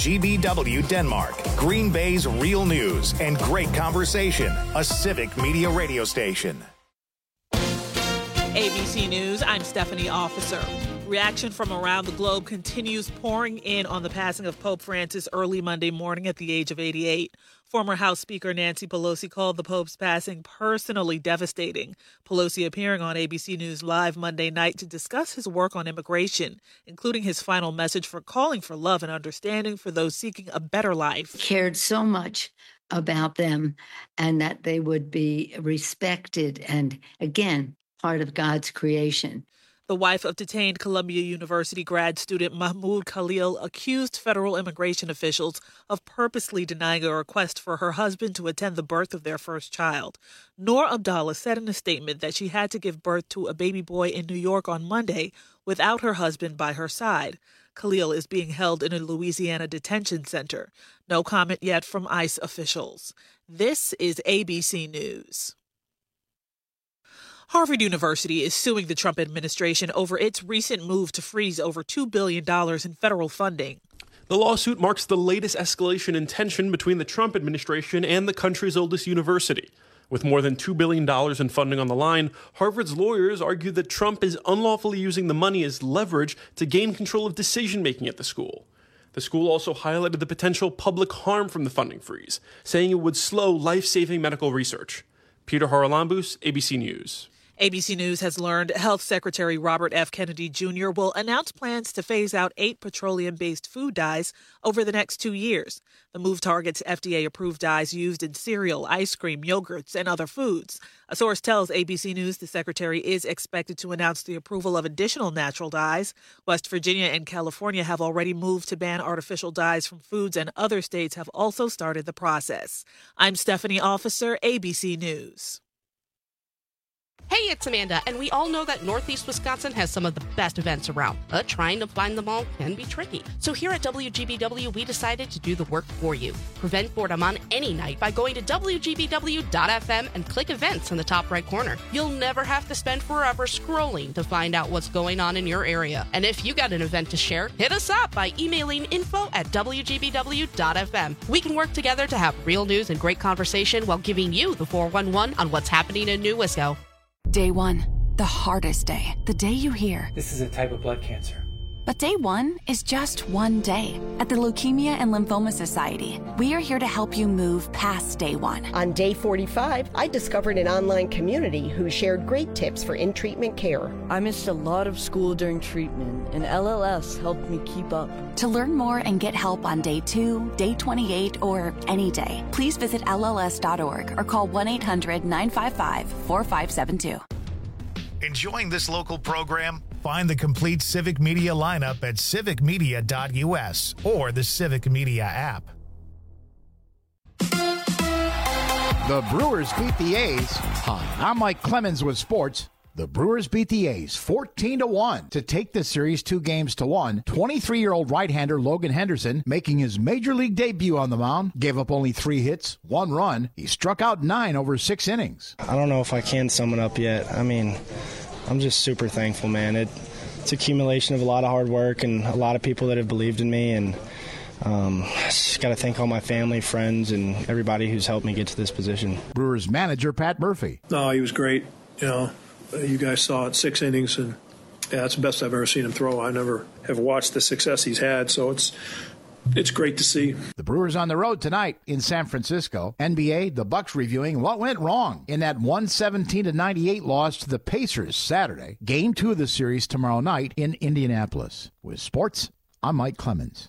WGBW Denmark, Green Bay's real news and great conversation, a civic media radio station. ABC News, I'm Stephanie Officer. Reaction from around the globe continues pouring in on the passing of Pope Francis early Monday morning at the age of 88. Former House Speaker Nancy Pelosi called the Pope's passing personally devastating. Pelosi appearing on ABC News Live Monday night to discuss his work on immigration, including his final message for calling for love and understanding for those seeking a better life. Cared so much about them and that they would be respected and, again, part of God's creation. The wife of detained Columbia University grad student Mahmoud Khalil accused federal immigration officials of purposely denying a request for her husband to attend the birth of their first child. Noor Abdallah said in a statement that she had to give birth to a baby boy in New York on Monday without her husband by her side. Khalil is being held in a Louisiana detention center. No comment yet from ICE officials. This is ABC News. Harvard University is suing the Trump administration over its recent move to freeze over $2 billion in federal funding. The lawsuit marks the latest escalation in tension between the Trump administration and the country's oldest university. With more than $2 billion in funding on the line, Harvard's lawyers argue that Trump is unlawfully using the money as leverage to gain control of decision-making at the school. The school also highlighted the potential public harm from the funding freeze, saying it would slow life-saving medical research. Peter Haralambous, ABC News. ABC News has learned Health Secretary Robert F. Kennedy Jr. will announce plans to phase out 8 petroleum-based food dyes over the next 2 years. The move targets FDA-approved dyes used in cereal, ice cream, yogurts, and other foods. A source tells ABC News the secretary is expected to announce the approval of additional natural dyes. West Virginia and California have already moved to ban artificial dyes from foods, and other states have also started the process. I'm Stephanie Officer, ABC News. Hey, it's Amanda, and we all know that Northeast Wisconsin has some of the best events around, but trying to find them all can be tricky. So here at WGBW, we decided to do the work for you. Prevent boredom on any night by going to WGBW.FM and click events in the top right corner. You'll never have to spend forever scrolling to find out what's going on in your area. And if you got an event to share, hit us up by emailing info@WGBW.FM. We can work together to have real news and great conversation while giving you the 411 on what's happening in New Wisco. Day 1, the hardest day, the day you hear, this is a type of blood cancer. But day 1 is just one day. At the Leukemia and Lymphoma Society, we are here to help you move past day 1. On day 45, I discovered an online community who shared great tips for in-treatment care. I missed a lot of school during treatment, and LLS helped me keep up. To learn more and get help on day 2, day 28, or any day, please visit LLS.org or call 1-800-955-4572. Enjoying this local program? Find the complete Civic Media lineup at civicmedia.us or the Civic Media app. The Brewers beat the A's. Hi, I'm Mike Clemens with sports. The Brewers beat the A's 14-1 to take the series 2-1. 23-year-old right-hander Logan Henderson, making his major league debut on the mound, gave up only 3 hits, 1 run. He struck out 9 over 6 innings. I don't know if I can sum it up yet. I mean, I'm just super thankful, man. It's accumulation of a lot of hard work and a lot of people that have believed in me, and just got to thank all my family, friends, and everybody who's helped me get to this position. Brewers manager Pat Murphy. No, he was great. You know, you guys saw it, 6 innings, and yeah, it's the best I've ever seen him throw. I never have watched the success he's had, so it's great to see. The Brewers on the road tonight in San Francisco. NBA, the Bucks reviewing what went wrong in that 117-98 loss to the Pacers Saturday. Game 2 of the series tomorrow night in Indianapolis. With sports, I'm Mike Clemens.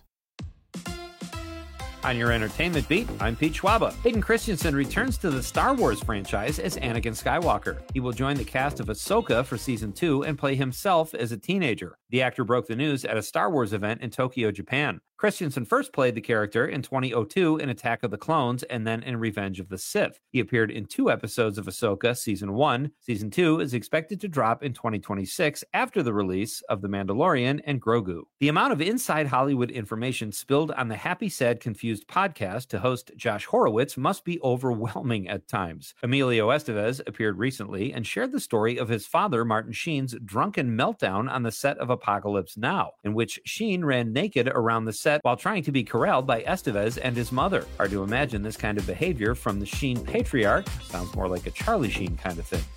On your entertainment beat, I'm Pete Schwaba. Hayden Christensen returns to the Star Wars franchise as Anakin Skywalker. He will join the cast of Ahsoka for Season 2 and play himself as a teenager. The actor broke the news at a Star Wars event in Tokyo, Japan. Christensen first played the character in 2002 in Attack of the Clones and then in Revenge of the Sith. He appeared in 2 episodes of Ahsoka Season 1. Season 2 is expected to drop in 2026 after the release of The Mandalorian and Grogu. The amount of inside Hollywood information spilled on the Happy Sad Confused podcast to host Josh Horowitz must be overwhelming at times. Emilio Estevez appeared recently and shared the story of his father, Martin Sheen's drunken meltdown on the set of Apocalypse Now, in which Sheen ran naked around the set set while trying to be corralled by Estevez and his mother. Hard to imagine this kind of behavior from the Sheen patriarch. Sounds more like a Charlie Sheen kind of thing.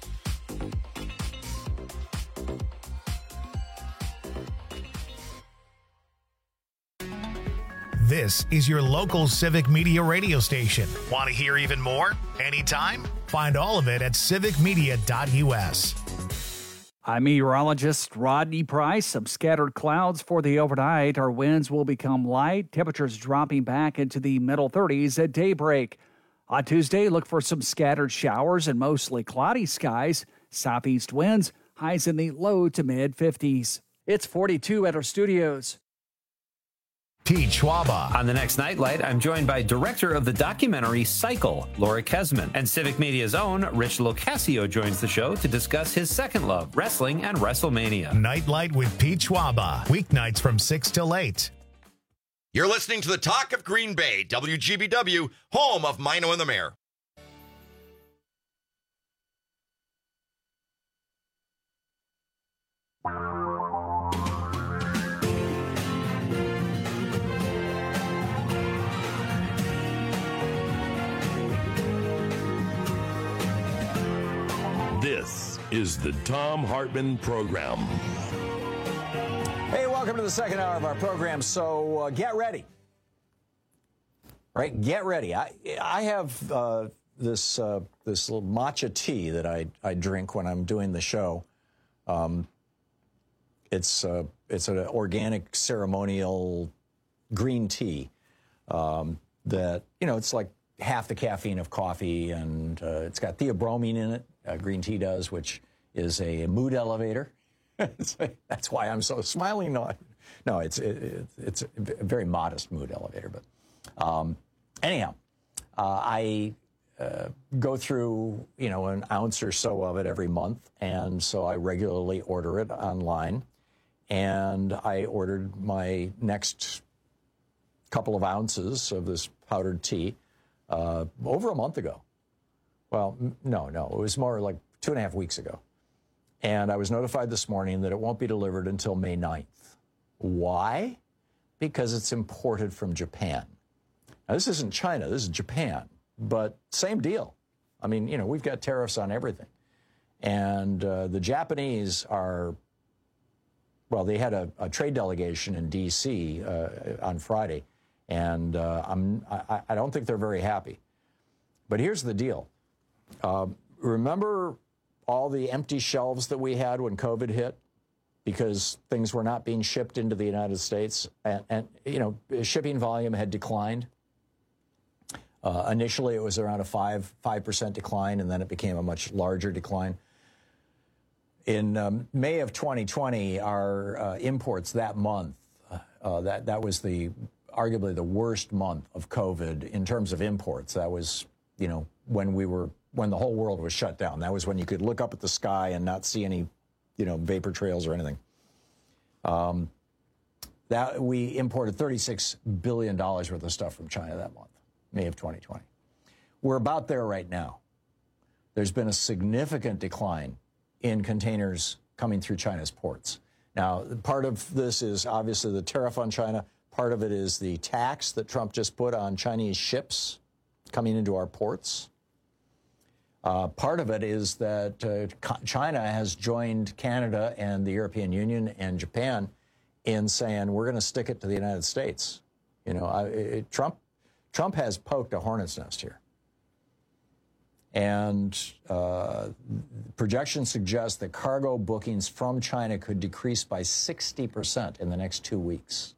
This is your local Civic Media radio station. Want to hear even more? Anytime? Find all of it at civicmedia.us. I'm meteorologist Rodney Price. Some scattered clouds for the overnight. Our winds will become light, temperatures dropping back into the middle 30s at daybreak. On Tuesday, look for some scattered showers and mostly cloudy skies. Southeast winds, highs in the low to mid 50s. It's 42 at our studios. Pete Schwaba. On the next Nightlight, I'm joined by director of the documentary Cycle, Laura Kesman, and Civic Media's own Rich Locascio joins the show to discuss his second love, wrestling and WrestleMania. Nightlight with Pete Schwaba, weeknights from 6 till 8. You're listening to the Talk of Green Bay, WGBW, home of Mino and the Mayor. This is the Thom Hartmann Program. Hey, welcome to the second hour of our program. So get ready. Right? Get ready. I have this little matcha tea that I drink when I'm doing the show. It's an organic ceremonial green tea that, it's like half the caffeine of coffee, and it's got theobromine in it. Green tea does, which is a mood elevator. That's why I'm so smiling. No, it's a very modest mood elevator. But anyhow, I go through an ounce or so of it every month, and so I regularly order it online. And I ordered my next couple of ounces of this powdered tea over a month ago. Well, no, it was more like 2.5 weeks ago. And I was notified this morning that it won't be delivered until May 9th. Why? Because it's imported from Japan. Now, this isn't China, this is Japan, but same deal. I mean, we've got tariffs on everything. And the Japanese are, well, they had a trade delegation in D.C. On Friday, and I don't think they're very happy. But here's the deal. Remember all the empty shelves that we had when COVID hit because things were not being shipped into the United States, and shipping volume had declined. Initially, it was around a 5% decline, and then it became a much larger decline. In May of 2020, our imports that month, that was arguably the worst month of COVID in terms of imports. That was, when the whole world was shut down. That was when you could look up at the sky and not see any, vapor trails or anything. That we imported $36 billion worth of stuff from China that month, May of 2020. We're about there right now. There's been a significant decline in containers coming through China's ports. Now, part of this is obviously the tariff on China. Part of it is the tax that Trump just put on Chinese ships coming into our ports. Part of it is that China has joined Canada and the European Union and Japan in saying we're going to stick it to the United States. Trump has poked a hornet's nest here. And projections suggest that cargo bookings from China could decrease by 60% in the next 2 weeks.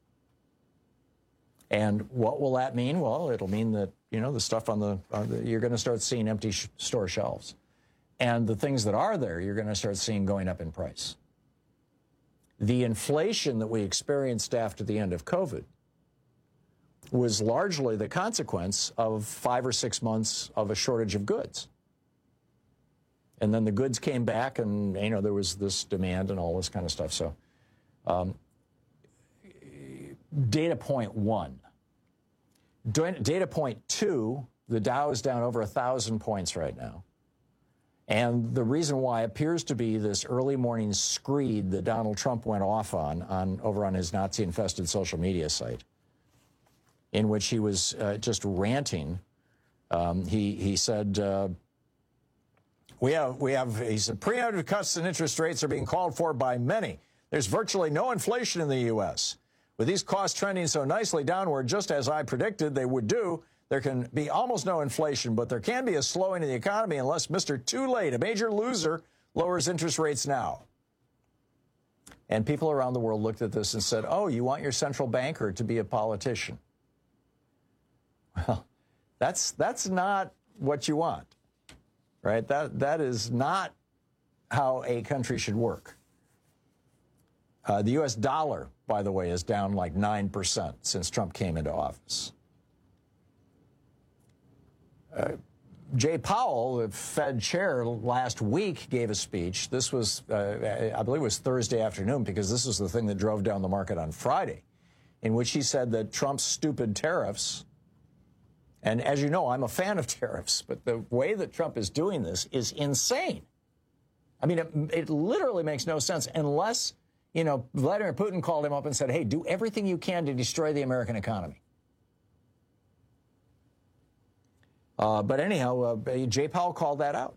And what will that mean? Well, it'll mean that, the stuff you're going to start seeing empty store shelves. And the things that are there, you're going to start seeing going up in price. The inflation that we experienced after the end of COVID was largely the consequence of 5 or 6 months of a shortage of goods. And then the goods came back and, there was this demand and all this kind of stuff. So data point 1. Data point 2, the Dow is down over 1,000 points right now. And the reason why appears to be this early morning screed that Donald Trump went off on over on his Nazi-infested social media site, in which he was just ranting. He said, he said, preemptive cuts in interest rates are being called for by many. There's virtually no inflation in the U.S. With these costs trending so nicely downward, just as I predicted they would do, there can be almost no inflation, but there can be a slowing of the economy unless Mr. Too Late, a major loser, lowers interest rates now. And people around the world looked at this and said, oh, you want your central banker to be a politician. Well, that's not what you want, right? That is not how a country should work. The U.S. dollar, by the way, is down like 9% since Trump came into office. Jay Powell, the Fed chair, last week gave a speech. This was, I believe it was Thursday afternoon, because this was the thing that drove down the market on Friday, in which he said that Trump's stupid tariffs, and as you know, I'm a fan of tariffs, but the way that Trump is doing this is insane. I mean, it literally makes no sense unless, you know, Vladimir Putin called him up and said, hey, do everything you can to destroy the American economy. But anyhow, Jay Powell called that out.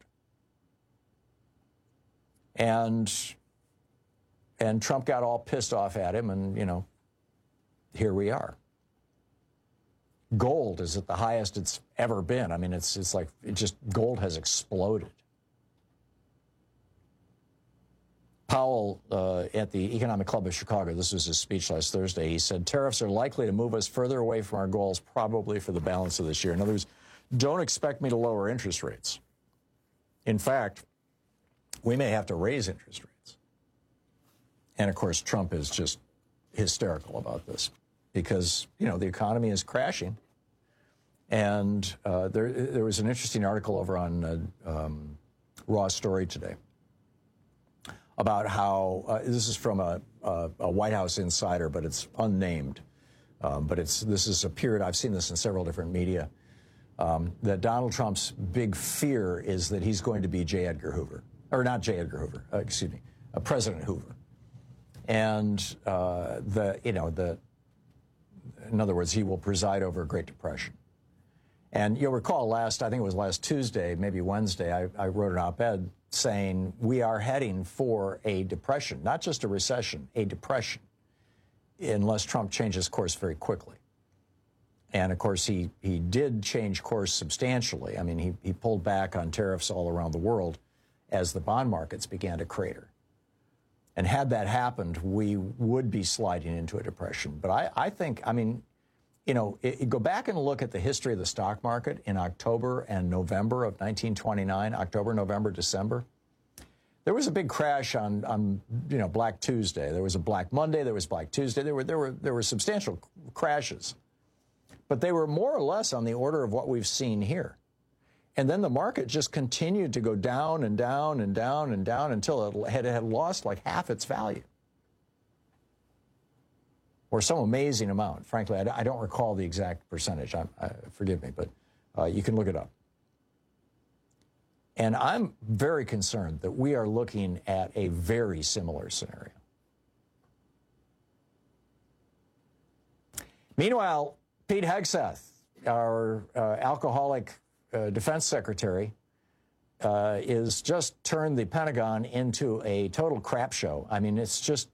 And Trump got all pissed off at him, and, you know, here we are. Gold is at the highest it's ever been. I mean, it's like gold has exploded. Powell, at the Economic Club of Chicago, this was his speech last Thursday, he said, tariffs are likely to move us further away from our goals, probably for the balance of this year. In other words, don't expect me to lower interest rates. In fact, we may have to raise interest rates. And, of course, Trump is just hysterical about this because, you know, the economy is crashing. And there was an interesting article over on Raw Story today about how this is from a White House insider, but it's unnamed. But this is a period, I've seen this in several different media, that Donald Trump's big fear is that he's going to be J. Edgar Hoover. Or not J. Edgar Hoover, excuse me, President Hoover. And in other words, he will preside over a Great Depression. And you'll recall I think it was last Tuesday, maybe Wednesday, I wrote an op-ed saying we are heading for a depression, not just a recession, a depression, unless Trump changes course very quickly. And, of course, he did change course substantially. I mean, he pulled back on tariffs all around the world as the bond markets began to crater. And had that happened, we would be sliding into a depression. But I think, I mean, you know, go back and look at the history of the stock market in October and November of 1929, October, November, December. There was a big crash on you know, Black Tuesday. There was a Black Monday. There was Black Tuesday. There were substantial crashes. But they were more or less on the order of what we've seen here. And then the market just continued to go down and down and down and down until it had lost like half its value. Or some amazing amount. Frankly, I don't recall the exact percentage. Forgive me, but you can look it up. And I'm very concerned that we are looking at a very similar scenario. Meanwhile, Pete Hegseth, our alcoholic defense secretary, is just turned the Pentagon into a total crap show. I mean, it's just,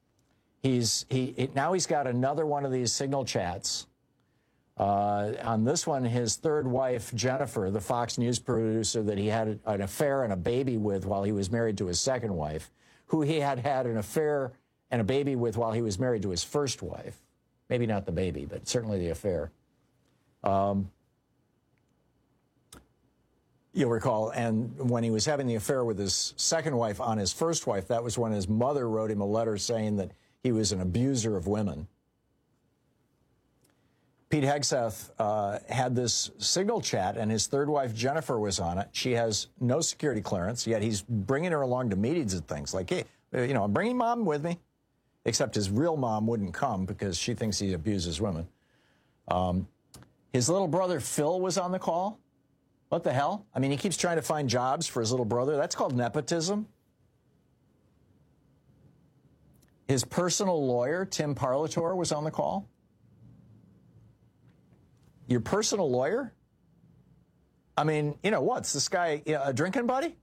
now he's got another one of these signal chats. On this one, his third wife, Jennifer, the Fox News producer that he had an affair and a baby with while he was married to his second wife, who he had an affair and a baby with while he was married to his first wife. Maybe not the baby, but certainly the affair. You'll recall, and when he was having the affair with his second wife on his first wife, that was when his mother wrote him a letter saying that he was an abuser of women. Pete Hegseth had this signal chat, and his third wife, Jennifer, was on it. She has no security clearance, yet he's bringing her along to meetings and things like, hey, you know, I'm bringing Mom with me. Except his real mom wouldn't come because she thinks he abuses women. His little brother, Phil, was on the call. What the hell? I mean, he keeps trying to find jobs for his little brother. That's called nepotism. His personal lawyer, Tim Parlator, was on the call. Your personal lawyer? I mean, you know, what's this guy, a drinking buddy?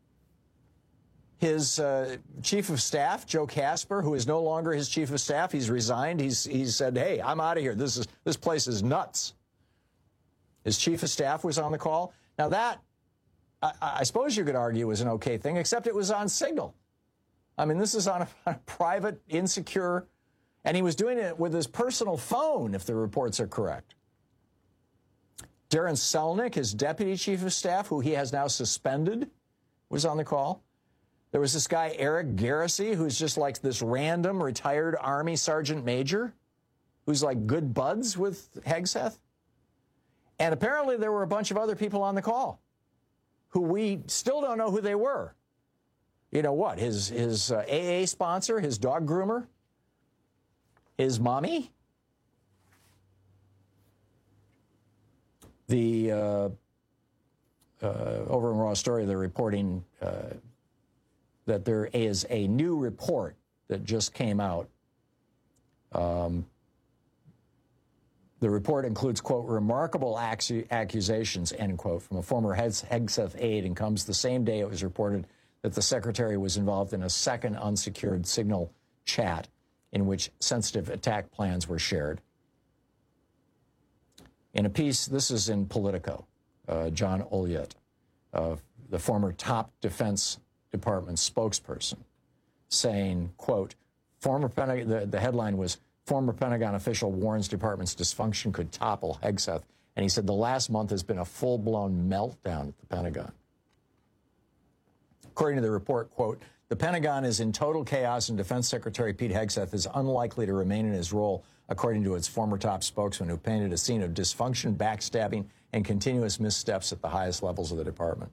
His chief of staff, Joe Casper, who is no longer his chief of staff, he's resigned. He's said, hey, I'm out of here. This place is nuts. His chief of staff was on the call. Now that, I suppose you could argue was an okay thing, except it was on Signal. I mean, this is on a private, insecure, and he was doing it with his personal phone, if the reports are correct. Darren Selnick, his deputy chief of staff, who he has now suspended, was on the call. There was this guy, Eric Garrissey, who's just like this random retired Army sergeant major, who's like good buds with Hegseth. And apparently there were a bunch of other people on the call who we still don't know who they were. You know what? His AA sponsor, his dog groomer, his mommy. The over in Raw Story, they're reporting that there is a new report that just came out. The report includes, quote, remarkable accusations, end quote, from a former Hegseth aide, and comes the same day it was reported that the secretary was involved in a second unsecured Signal chat in which sensitive attack plans were shared. In a piece, this is in Politico, John Olliott, the former top Defense Department spokesperson, saying, quote, the headline was, former Pentagon official warns department's dysfunction could topple Hegseth. And he said the last month has been a full-blown meltdown at the Pentagon. According to the report, quote, the Pentagon is in total chaos and Defense Secretary Pete Hegseth is unlikely to remain in his role, according to its former top spokesman, who painted a scene of dysfunction, backstabbing, and continuous missteps at the highest levels of the department.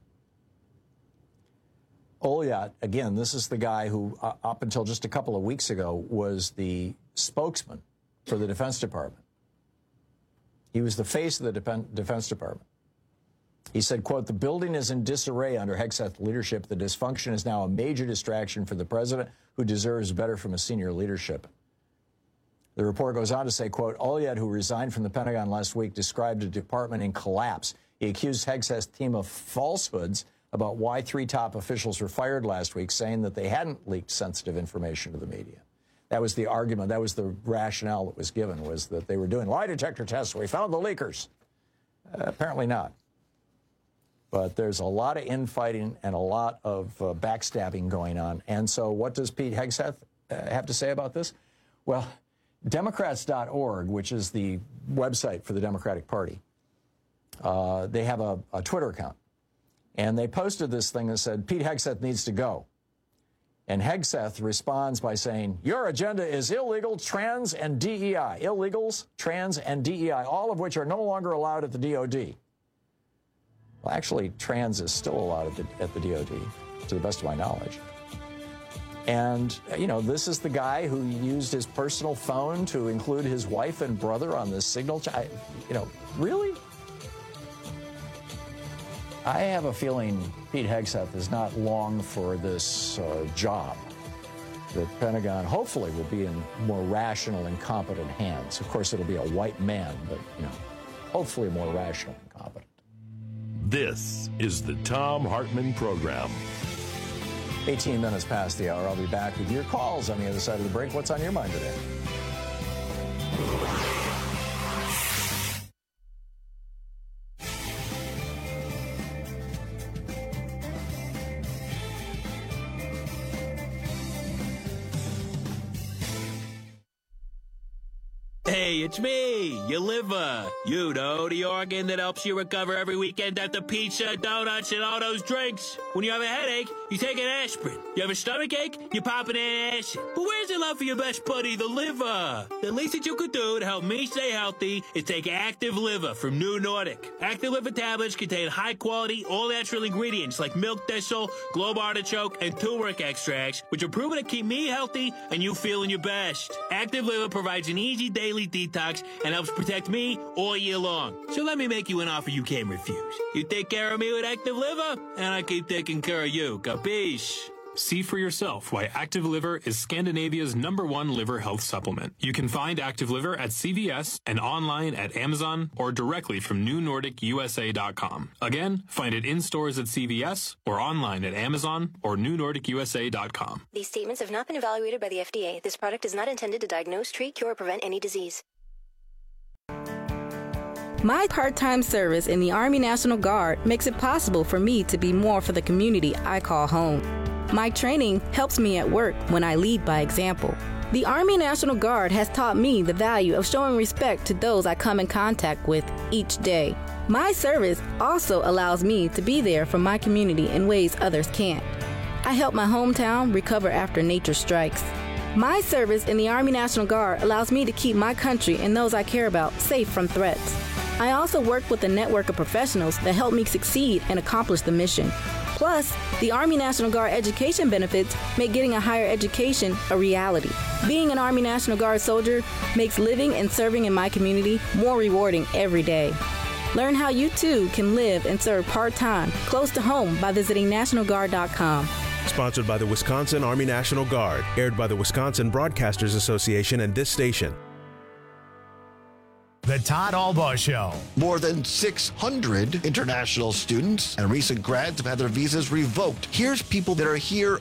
Olliott, again, this is the guy who, up until just a couple of weeks ago, was the spokesman for the Defense Department. He was the face of the Defense Department. He said, quote, the building is in disarray under Hegseth leadership. The dysfunction is now a major distraction for the president, who deserves better from his senior leadership. The report goes on to say, quote, Olliott, who resigned from the Pentagon last week, described the department in collapse. He accused Hegseth's team of falsehoods about why 3 top officials were fired last week, saying that they hadn't leaked sensitive information to the media. That was the argument. That was the rationale that was given, was that they were doing lie detector tests. We found the leakers. Apparently not. But there's a lot of infighting and a lot of backstabbing going on. And so what does Pete Hegseth have to say about this? Well, Democrats.org, which is the website for the Democratic Party, they have a Twitter account. And they posted this thing that said, Pete Hegseth needs to go. And Hegseth responds by saying, your agenda is illegal, trans, and DEI. Illegals, trans, and DEI, all of which are no longer allowed at the DOD. Well, actually, trans is still allowed at the DOD, to the best of my knowledge. And, you know, this is the guy who used his personal phone to include his wife and brother on this Signal chat. You know, really? I have a feeling Pete Hegseth is not long for this job. The Pentagon hopefully will be in more rational and competent hands. Of course, it'll be a white man, but, you know, hopefully more rational and competent. This is the Thom Hartmann Program. 18 minutes past the hour. I'll be back with your calls on the other side of the break. What's on your mind today? Hey, it's me, your liver. You know, the organ that helps you recover every weekend after pizza, donuts, and all those drinks. When you have a headache, you take an aspirin. You have a stomach ache, you pop an acid. But where's the love for your best buddy, the liver? The least that you could do to help me stay healthy is take Active Liver from New Nordic. Active Liver tablets contain high-quality, all-natural ingredients like milk thistle, globe artichoke, and turmeric extracts, which are proven to keep me healthy and you feeling your best. Active Liver provides an easy daily complete detox and helps protect me all year long. So let me make you an offer you can't refuse. You take care of me with Active Liver, and I keep taking care of you. Capiche? See for yourself why Active Liver is Scandinavia's #1 liver health supplement. You can find Active Liver at CVS and online at Amazon or directly from NewNordicUSA.com. Again, find it in stores at CVS or online at Amazon or NewNordicUSA.com. These statements have not been evaluated by the FDA. This product is not intended to diagnose, treat, cure, or prevent any disease. My part-time service in the Army National Guard makes it possible for me to be more for the community I call home. My training helps me at work when I lead by example. The Army National Guard has taught me the value of showing respect to those I come in contact with each day. My service also allows me to be there for my community in ways others can't. I help my hometown recover after nature strikes. My service in the Army National Guard allows me to keep my country and those I care about safe from threats. I also work with a network of professionals that help me succeed and accomplish the mission. Plus, the Army National Guard education benefits make getting a higher education a reality. Being an Army National Guard soldier makes living and serving in my community more rewarding every day. Learn how you too can live and serve part-time close to home by visiting NationalGuard.com. Sponsored by the Wisconsin Army National Guard. Aired by the Wisconsin Broadcasters Association and this station. The Todd Albaugh Show. More than 600 international students and recent grads have had their visas revoked. Here's people that are here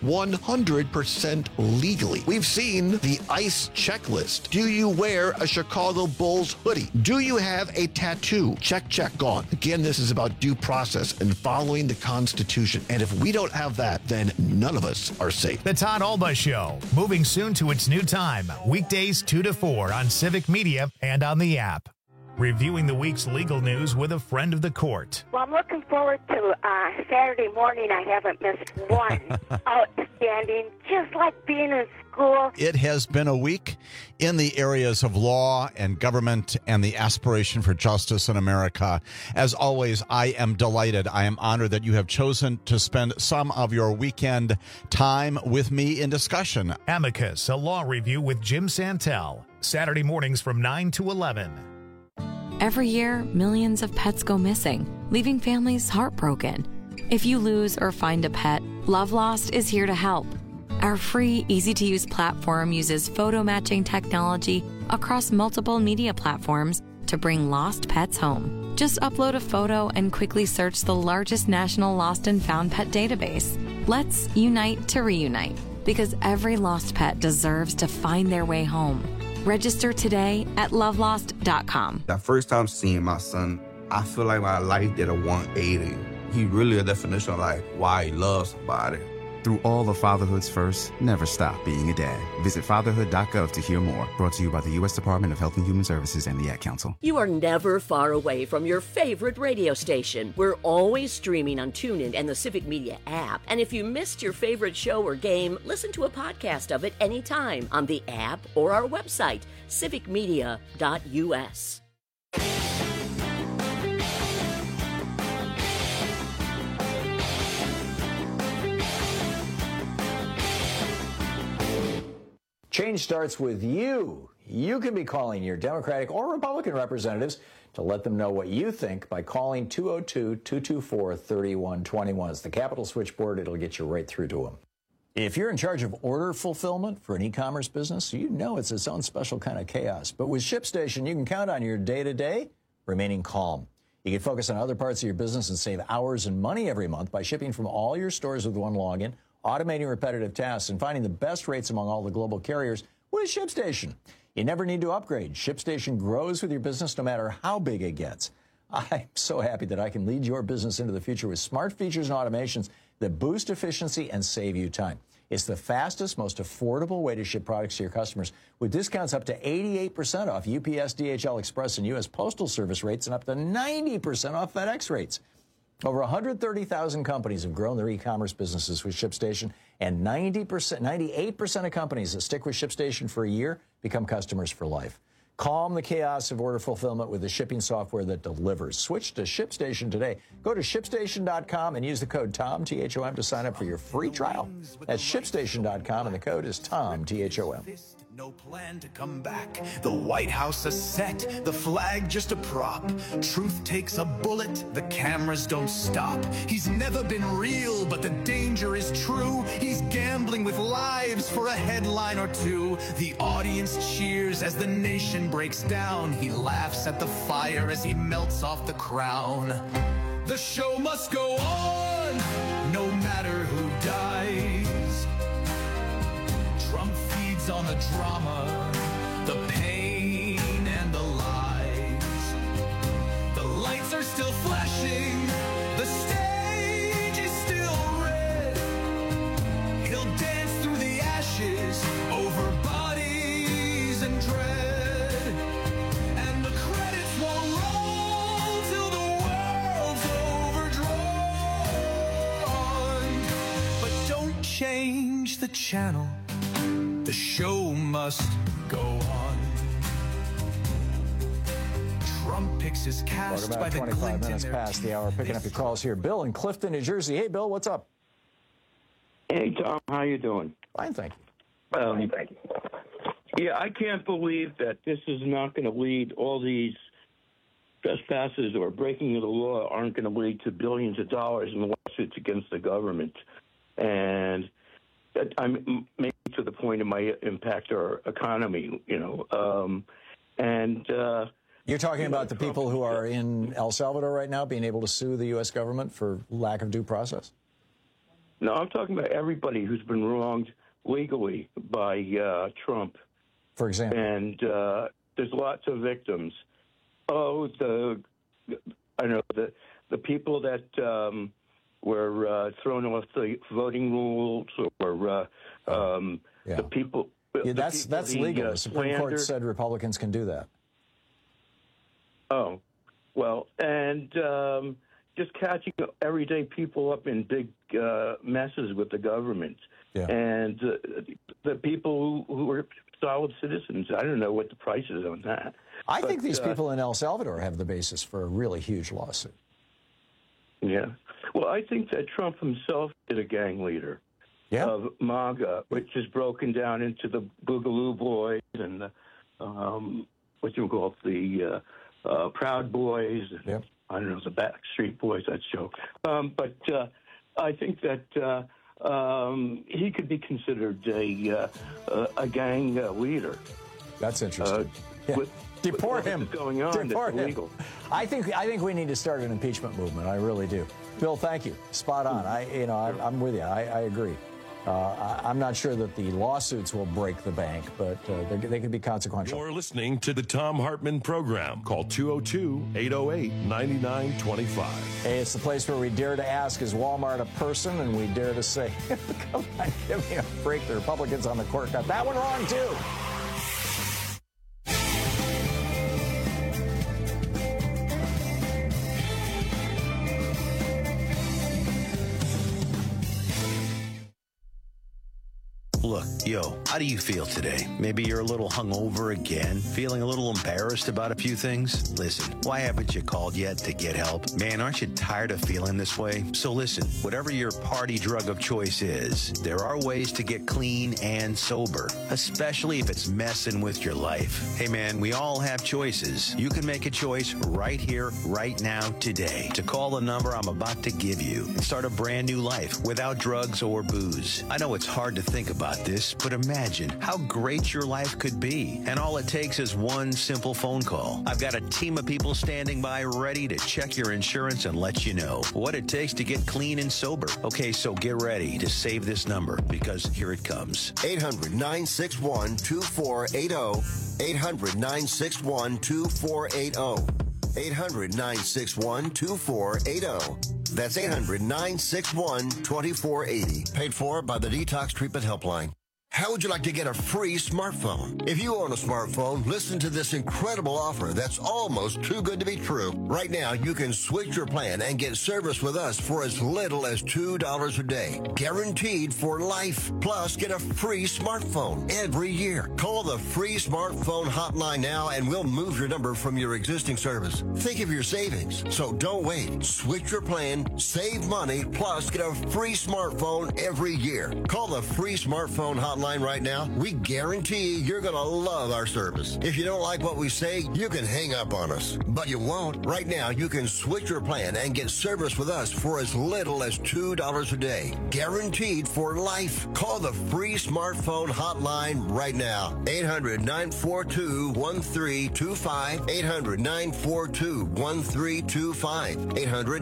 100% legally. We've seen the ICE checklist. Do you wear a Chicago Bulls hoodie? Do you have a tattoo? Check, check, gone. Again, this is about due process and following the Constitution. And if we don't have that, then none of us are safe. The Todd Albaugh Show, moving soon to its new time. Weekdays 2 to 4 on Civic Media and on the app. Reviewing the week's legal news with a friend of the court. Well, I'm looking forward to Saturday morning. I haven't missed one. Outstanding, just like being in school. It has been a week in the areas of law and government and the aspiration for justice in America. As always, I am delighted. I am honored that you have chosen to spend some of your weekend time with me in discussion. Amicus, a law review with Jim Santel. Saturday mornings from 9 to 11. Every year, millions of pets go missing, leaving families heartbroken. If you lose or find a pet, Love Lost is here to help. Our free, easy-to-use platform uses photo matching technology across multiple media platforms to bring lost pets home. Just upload a photo and quickly search the largest national lost and found pet database. Let's unite to reunite, because every lost pet deserves to find their way home. Register today at lovelost.com. The first time seeing my son, I feel like my life did a 180. He really a definition of like why he loves somebody. Through all of fatherhood's first, never stop being a dad. Visit fatherhood.gov to hear more. Brought to you by the U.S. Department of Health and Human Services and the Ad Council. You are never far away from your favorite radio station. We're always streaming on TuneIn and the Civic Media app. And if you missed your favorite show or game, listen to a podcast of it anytime on the app or our website, civicmedia.us. Change starts with you. You can be calling your Democratic or Republican representatives to let them know what you think by calling 202-224-3121. It's the Capitol switchboard. It'll get you right through to them. If you're in charge of order fulfillment for an e-commerce business, you know it's its own special kind of chaos. But with ShipStation, you can count on your day-to-day remaining calm. You can focus on other parts of your business and save hours and money every month by shipping from all your stores with one login, automating repetitive tasks, and finding the best rates among all the global carriers with ShipStation. You never need to upgrade. ShipStation grows with your business no matter how big it gets. I'm so happy that I can lead your business into the future with smart features and automations that boost efficiency and save you time. It's the fastest, most affordable way to ship products to your customers, with discounts up to 88% off UPS, DHL Express, and U.S. Postal Service rates, and up to 90% off FedEx rates. Over 130,000 companies have grown their e-commerce businesses with ShipStation, and 98% of companies that stick with ShipStation for a year become customers for life. Calm the chaos of order fulfillment with the shipping software that delivers. Switch to ShipStation today. Go to ShipStation.com and use the code TOM, T-H-O-M, to sign up for your free trial. That's ShipStation.com, and the code is TOM, T-H-O-M. No plan to come back. The White House a set, the flag just a prop. Truth takes a bullet, the cameras don't stop. He's never been real, but the danger is true. He's gambling with lives for a headline or two. The audience cheers as the nation breaks down. He laughs at the fire as he melts off the crown. The show must go on, no matter who dies. Trump feeds on the drama, the pain and the lies. The lights are still flashing, the stage is still red. He'll dance through the ashes over bodies and dread. And the credits won't roll till the world's overdrawn. But don't change the channel. The show must go on. Trump picks his cast about by the 25 glint minutes in their past the hour. Picking up your calls here. Bill in Clifton, New Jersey. Hey, Bill, what's up? Hey, Tom, how you doing? Fine, thank you. Thank you. Yeah, I can't believe that this is not going to lead, all these trespasses or breaking of the law aren't going to lead to billions of dollars in lawsuits against the government. And I'm maybe to the point it might impact our economy, You're talking about the people who are in El Salvador right now being able to sue the U.S. government for lack of due process? No, I'm talking about everybody who's been wronged legally by Trump. For example? And there's lots of victims. The people that were thrown off the voting rules, or the people. That's legal. The Supreme Court said Republicans can do that. Oh, well, and just catching everyday people up in big messes with the government. Yeah. And the people who are solid citizens, I don't know what the price is on that. I think these people in El Salvador have the basis for a really huge lawsuit. Yeah. Well, I think that Trump himself is a gang leader of MAGA, which is broken down into the Boogaloo Boys and the, Proud Boys. And, I don't know, the Backstreet Boys, that show. But I think that he could be considered a gang leader. That's interesting. Deport him. Going on, Deport him. illegal. I think we need to start an impeachment movement. I really do. Bill, thank you. Spot on. I'm with you. I agree. I'm not sure that the lawsuits will break the bank, but they could be consequential. You're listening to the Tom Hartman Program. Call 202-808-9925. Hey, it's the place where we dare to ask, is Walmart a person? And we dare to say, come on, give me a break. The Republicans on the court got that one wrong, too. Look, how do you feel today? Maybe you're a little hungover again, feeling a little embarrassed about a few things? Listen, why haven't you called yet to get help? Man, aren't you tired of feeling this way? So listen, whatever your party drug of choice is, there are ways to get clean and sober, especially if it's messing with your life. Hey man, we all have choices. You can make a choice right here, right now, today, to call the number I'm about to give you and start a brand new life without drugs or booze. I know it's hard to think about this, but imagine how great your life could be. And all it takes is one simple phone call. I've got a team of people standing by ready to check your insurance and let you know what it takes to get clean and sober. Okay, so get ready to save this number, because here it comes. 800-961-2480. 800-961-2480. 800-961-2480. That's 800-961-2480. Paid for by the Detox Treatment Helpline. How would you like to get a free smartphone? If you own a smartphone, listen to this incredible offer that's almost too good to be true. Right now, you can switch your plan and get service with us for as little as $2 a day. Guaranteed for life. Plus, get a free smartphone every year. Call the free smartphone hotline now and we'll move your number from your existing service. Think of your savings. So don't wait. Switch your plan, save money, plus get a free smartphone every year. Call the free smartphone hotline hotline right now, we guarantee you're going to love our service. If you don't like what we say, you can hang up on us. But you won't. Right now, you can switch your plan and get service with us for as little as $2 a day. Guaranteed for life. Call the free smartphone hotline right now. 800-942-1325. 800-942-1325.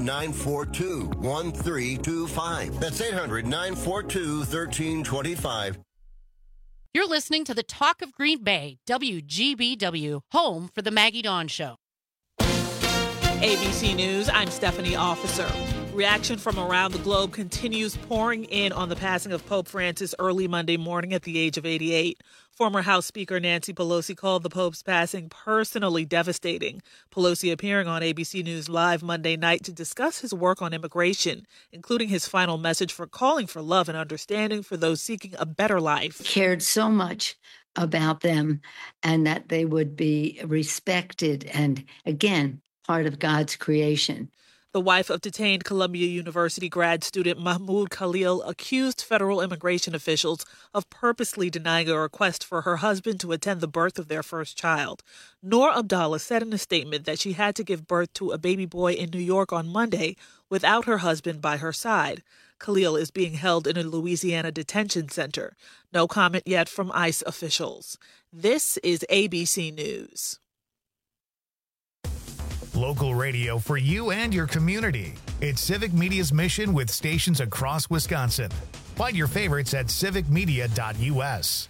800-942-1325. That's 800-942-1325. You're listening to the Talk of Green Bay, WGBW, home for the Maggie Dawn Show. ABC News, I'm Stephanie Officer. Reaction from around the globe continues pouring in on the passing of Pope Francis early Monday morning at the age of 88. Former House Speaker Nancy Pelosi called the Pope's passing personally devastating. Pelosi appearing on ABC News Live Monday night to discuss his work on immigration, including his final message for calling for love and understanding for those seeking a better life. Cared so much about them and that they would be respected and, again, part of God's creation. The wife of detained Columbia University grad student Mahmoud Khalil accused federal immigration officials of purposely denying a request for her husband to attend the birth of their first child. Noor Abdallah said in a statement that she had to give birth to a baby boy in New York on Monday without her husband by her side. Khalil is being held in a Louisiana detention center. No comment yet from ICE officials. This is ABC News. Local radio for you and your community. It's Civic Media's mission with stations across Wisconsin. Find your favorites at civicmedia.us.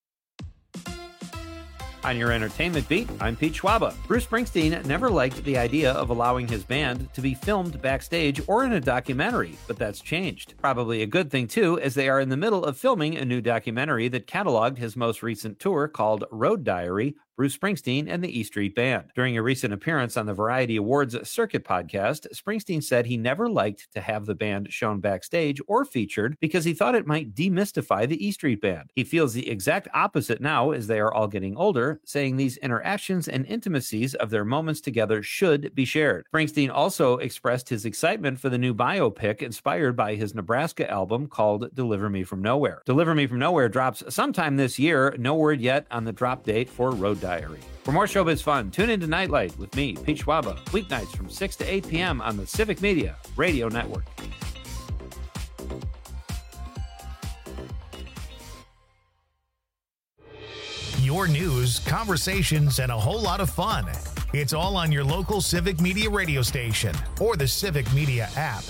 On your entertainment beat, I'm Pete Schwaba. Bruce Springsteen never liked the idea of allowing his band to be filmed backstage or in a documentary, but that's changed. Probably a good thing, too, as they are in the middle of filming a new documentary that cataloged his most recent tour called Road Diary, Bruce Springsteen and the E Street Band. During a recent appearance on the Variety Awards Circuit podcast, Springsteen said he never liked to have the band shown backstage or featured because he thought it might demystify the E Street Band. He feels the exact opposite now as they are all getting older, saying these interactions and intimacies of their moments together should be shared. Springsteen also expressed his excitement for the new biopic inspired by his Nebraska album called Deliver Me From Nowhere. Deliver Me From Nowhere drops sometime this year. No word yet on the drop date for Road Diary. For more showbiz fun, tune into Nightlight with me, Pete Schwaba, weeknights from 6 to 8 p.m. on the Civic Media Radio Network. Your news, conversations, and a whole lot of fun. It's all on your local Civic Media radio station or the Civic Media app.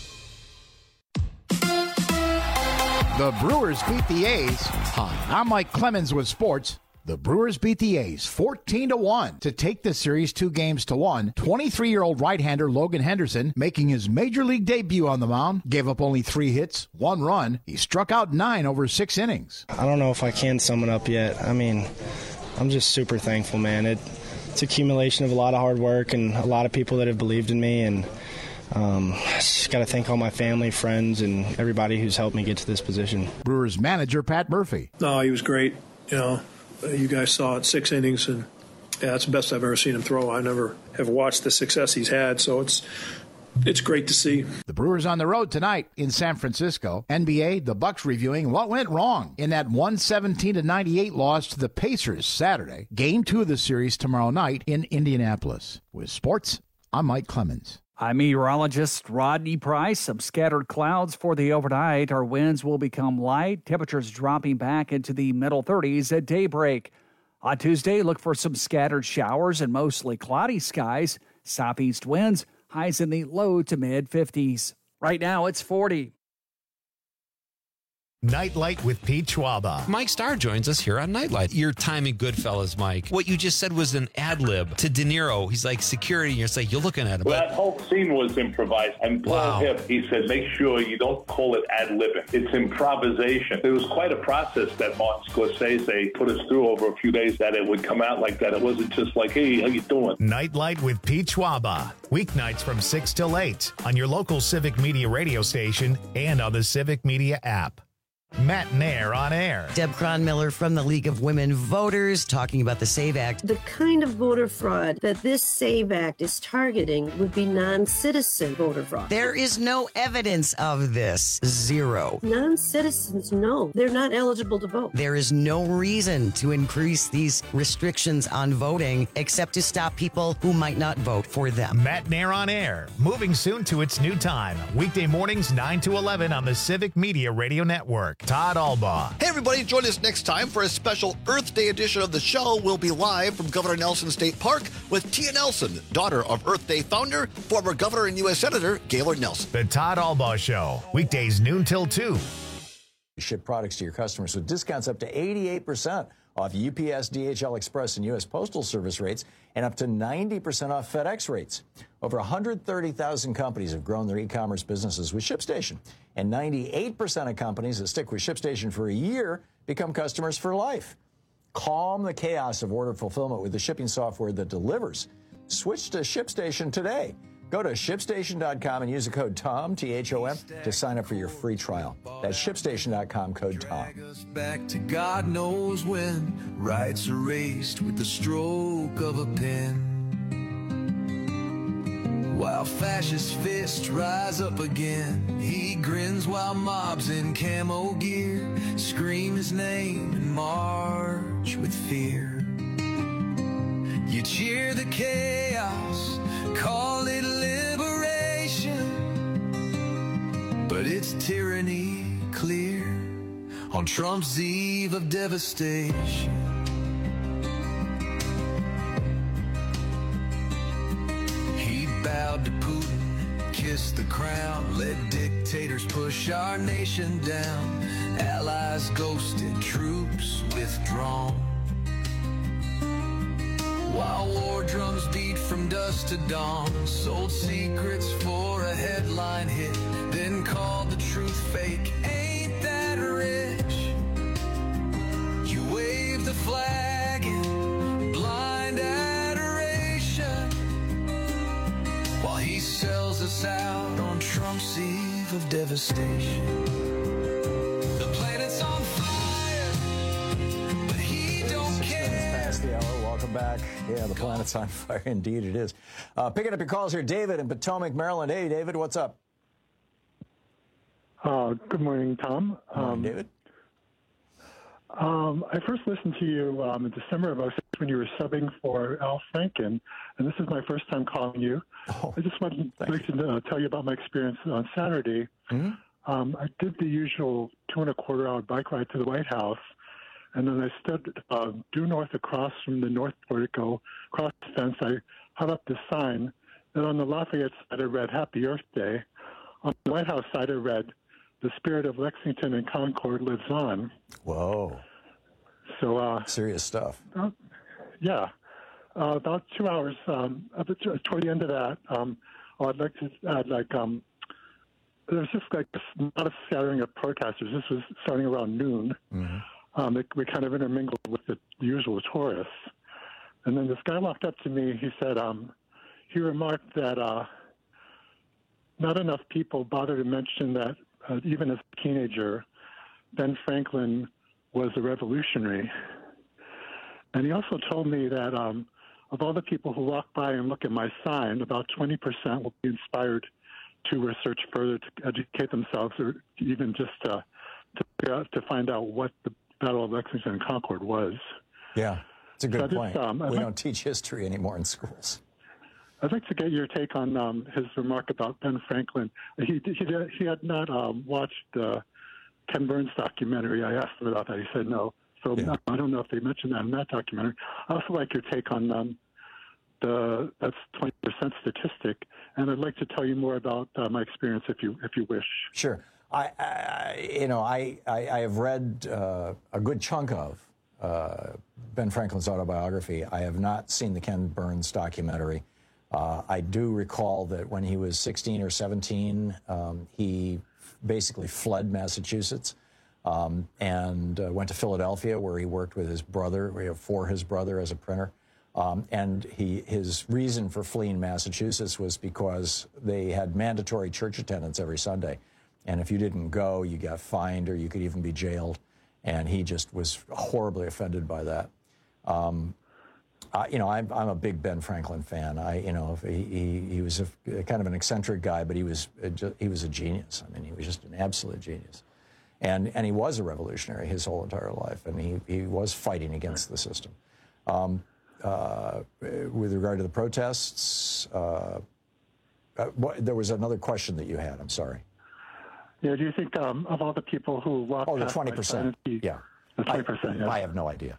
The Brewers beat the A's. Hi, I'm Mike Clemens with sports. The Brewers beat the A's 14-1 to take the series 2-1. 23-year-old right-hander Logan Henderson, making his major league debut on the mound, gave up only 3 hits, 1 run. He struck out 9 over 6 innings. I don't know if I can sum it up yet. I mean, I'm just super thankful, man. It's accumulation of a lot of hard work and a lot of people that have believed in me, and I just got to thank all my family, friends, and everybody who's helped me get to this position. Brewers manager Pat Murphy. No, he was great. You know, you guys saw it, 6 innings, and yeah, that's the best I've ever seen him throw. I never have watched the success he's had, so it's great to see. The Brewers on the road tonight in San Francisco. NBA, the Bucks reviewing what went wrong in that 117-98 loss to the Pacers Saturday. Game 2 of the series tomorrow night in Indianapolis. With sports, I'm Mike Clemens. I'm meteorologist Rodney Price. Some scattered clouds for the overnight. Our winds will become light. Temperatures dropping back into the middle 30s at daybreak. On Tuesday, look for some scattered showers and mostly cloudy skies. Southeast winds, highs in the low to mid 50s. Right now, it's 40. Nightlight with Pete Schwaba. Mike Starr joins us here on Nightlight. Your time in Goodfellas, Mike. What you just said was an ad lib to De Niro. He's like security, and you're like, you're looking at him. Well, that whole scene was improvised. And Paul Hip, he said, make sure you don't call it ad libbing. It's improvisation. It was quite a process that Martin Scorsese put us through over a few days that it would come out like that. It wasn't just like, hey, how you doing? Nightlight with Pete Schwaba. Weeknights from 6 till 8 on your local Civic Media radio station and on the Civic Media app. Matt Nair on air. Deb Cronmiller from the League of Women Voters talking about the SAVE Act. The kind of voter fraud that this SAVE Act is targeting would be non-citizen voter fraud. There is no evidence of this. Zero. Non-citizens, no. They're not eligible to vote. There is no reason to increase these restrictions on voting except to stop people who might not vote for them. Matt Nair on air. Moving soon to its new time. Weekday mornings 9 to 11 on the Civic Media Radio Network. Todd Albaugh. Hey, everybody, join us next time for a special Earth Day edition of the show. We'll be live from Governor Nelson State Park with Tia Nelson, daughter of Earth Day founder, former Governor and U.S. Senator Gaylord Nelson. The Todd Albaugh Show. Weekdays noon till 2. Ship products to your customers with discounts up to 88% off UPS, DHL Express, and U.S. Postal Service rates, and up to 90% off FedEx rates. Over 130,000 companies have grown their e-commerce businesses with ShipStation, and 98% of companies that stick with ShipStation for a year become customers for life. Calm the chaos of order fulfillment with the shipping software that delivers. Switch to ShipStation today. Go to ShipStation.com and use the code TOM, T-H-O-M, to sign up for your free trial. That's ShipStation.com, code TOM. Back to God knows when, rights erased with the stroke of a pen. While fascist fists rise up again, he grins while mobs in camo gear scream his name and march with fear. You cheer the chaos, call it liberation, but it's tyranny clear on Trump's eve of devastation. He bowed to Putin, kissed the crown, let dictators push our nation down, allies ghosted, troops withdrawn. While war drums beat from dusk to dawn, sold secrets for a headline hit, then called the truth fake, ain't that rich? You wave the flag in blind adoration, while he sells us out on Trump's eve of devastation. The planet's on fire, but he don't care. Past the hour. Welcome back. Yeah, the planet's on fire. Indeed, it is. Picking up your calls here, David in Potomac, Maryland. Hey, David, what's up? Good morning, Tom. Morning, David. I first listened to you in December of 2006 when you were subbing for Al Franken, and this is my first time calling you. I just wanted to tell you about my experience on Saturday. Mm-hmm. I did the usual 2.25-hour bike ride to the White House, and then I stood due north across from the north portico, across the fence. I held up the sign. Then on the Lafayette side, I read Happy Earth Day. On the White House side, I read The Spirit of Lexington and Concord Lives On. Whoa. So serious stuff. Yeah. About 2 hours. Toward the end of that, I'd like to add, there was just not a scattering of protesters. This was starting around noon. Mm-hmm. We kind of intermingled with the usual tourists. And then this guy walked up to me. He said, he remarked that not enough people bother to mention that even as a teenager, Ben Franklin was a revolutionary. And he also told me that of all the people who walk by and look at my sign, about 20% will be inspired to research further, to educate themselves, or even just to find out what the Battle of Lexington and Concord was. Yeah, it's a good point. We don't teach history anymore in schools. I'd like to get your take on his remark about Ben Franklin. He had not watched Ken Burns' documentary. I asked him about that. He said no. So yeah. I don't know if they mentioned that in that documentary. I also like your take on that's 20% statistic, and I'd like to tell you more about my experience if you wish. Sure. I have read a good chunk of Ben Franklin's autobiography. I have not seen the Ken Burns documentary. I do recall that when he was 16 or 17, he basically fled Massachusetts and went to Philadelphia, where he worked with his brother, for his brother as a printer. And his reason for fleeing Massachusetts was because they had mandatory church attendance every Sunday. And if you didn't go, you got fined or you could even be jailed. And he just was horribly offended by that. I'm a big Ben Franklin fan. He was kind of an eccentric guy, but he was a genius. I mean, he was just an absolute genius. And he was a revolutionary his whole entire life. And he was fighting against the system. With regard to the protests, there was another question that you had. I'm sorry. Yeah, do you think of all the people who walked? Oh, the 20%. Yeah, the 20%. Yeah. I have no idea.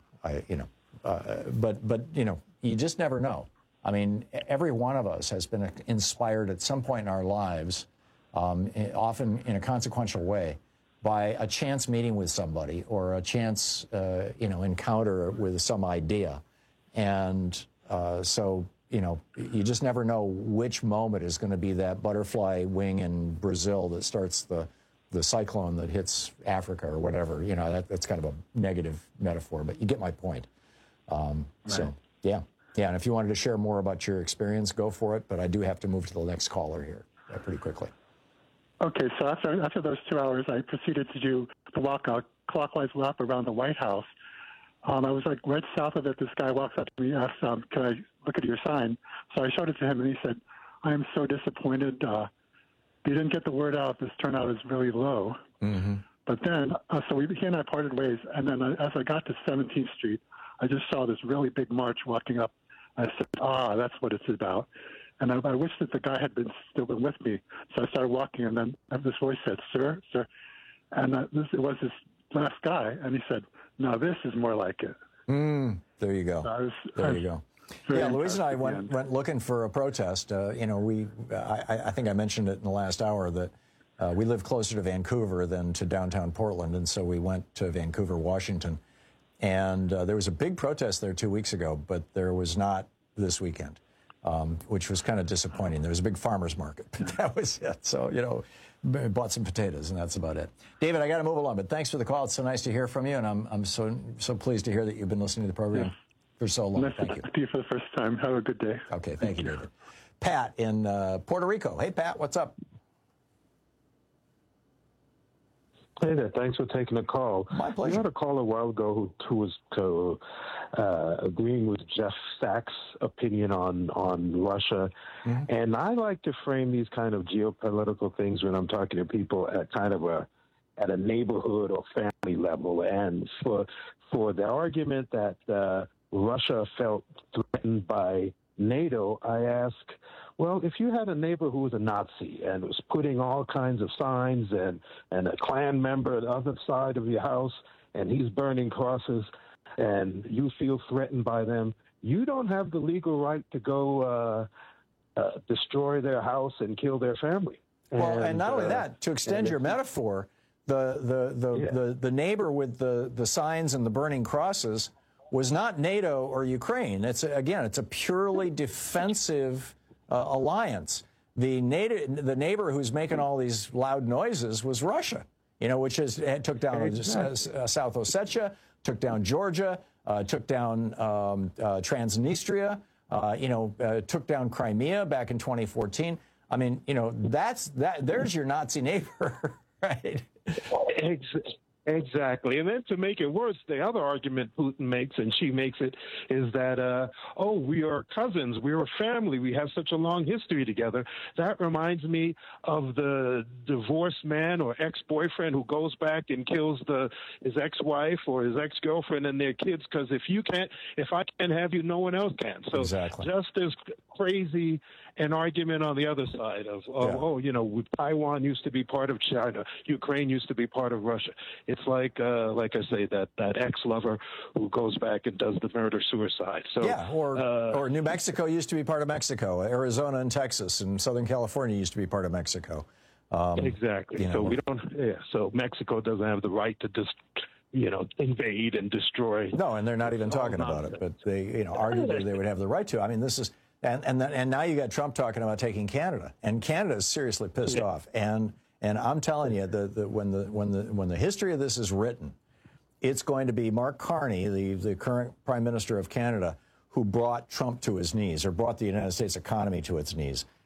But you just never know. I mean, every one of us has been inspired at some point in our lives, often in a consequential way, by a chance meeting with somebody or a chance, encounter with some idea, and so. You just never know which moment is going to be that butterfly wing in Brazil that starts the cyclone that hits Africa or whatever. That's kind of a negative metaphor, but you get my point. Right. So, yeah. And if you wanted to share more about your experience, go for it. But I do have to move to the next caller here pretty quickly. Okay, so after those 2 hours, I proceeded to do the clockwise lap around the White House. I was like right south of it. This guy walks up to me and asks, can I look at your sign? So I showed it to him, and he said, I am so disappointed. You didn't get the word out. This turnout is really low. Mm-hmm. But then, so he and I parted ways. And then as I got to 17th Street, I just saw this really big march walking up. I said, that's what it's about. And I wish that the guy had still been with me. So I started walking, and then this voice said, sir. And it was this last guy, and he said, no, this is more like it. There you go. There you go. Yeah, Louise and I went looking for a protest. I think I mentioned it in the last hour that we live closer to Vancouver than to downtown Portland, and so we went to Vancouver, Washington. And there was a big protest there 2 weeks ago, but there was not this weekend, which was kind of disappointing. There was a big farmer's market, but that was it. So, bought some potatoes, and that's about it. David, I got to move along, but thanks for the call. It's so nice to hear from you, and I'm so pleased to hear that you've been listening to the program for so long. Nice to talk to you for the first time. Have a good day. Okay, thank you, David. Pat in Puerto Rico. Hey, Pat, what's up? Hey there, thanks for taking the call. My pleasure. We had a caller a while ago who was agreeing with Jeff Sachs' opinion on Russia. Mm-hmm. And I like to frame these kind of geopolitical things when I'm talking to people at kind of at a neighborhood or family level. And for the argument that Russia felt threatened by NATO, I ask, well, if you had a neighbor who was a Nazi and was putting all kinds of signs and a Klan member at the other side of your house, and he's burning crosses, and you feel threatened by them, you don't have the legal right to go destroy their house and kill their family. Well, and not only that, to extend your metaphor, the neighbor with the signs and the burning crosses was not NATO or Ukraine. It's a purely defensive alliance. The neighbor who's making all these loud noises was Russia, which took down South Ossetia, took down Georgia, took down Transnistria, took down Crimea back in 2014. I mean, there's your Nazi neighbor, right? Exactly. And then to make it worse, the other argument Putin makes, and she makes it, is that, we are cousins, we're a family, we have such a long history together. That reminds me of the divorced man or ex-boyfriend who goes back and kills his ex-wife or his ex-girlfriend and their kids, because if I can't have you, no one else can. So exactly. Just as crazy an argument on the other side of Taiwan used to be part of China, Ukraine used to be part of Russia. It's like I say, that ex-lover who goes back and does the murder-suicide. So or New Mexico used to be part of Mexico. Arizona and Texas and Southern California used to be part of Mexico. Exactly. So we don't. Yeah. So Mexico doesn't have the right to just invade and destroy. No, and they're not even talking about it. But they, arguably, they would have the right to. I mean, this is. And now you got Trump talking about taking Canada, and Canada is seriously pissed off. And I'm telling you that when the history of this is written, it's going to be Mark Carney, the current Prime Minister of Canada, who brought Trump to his knees, or brought the United States economy to its knees.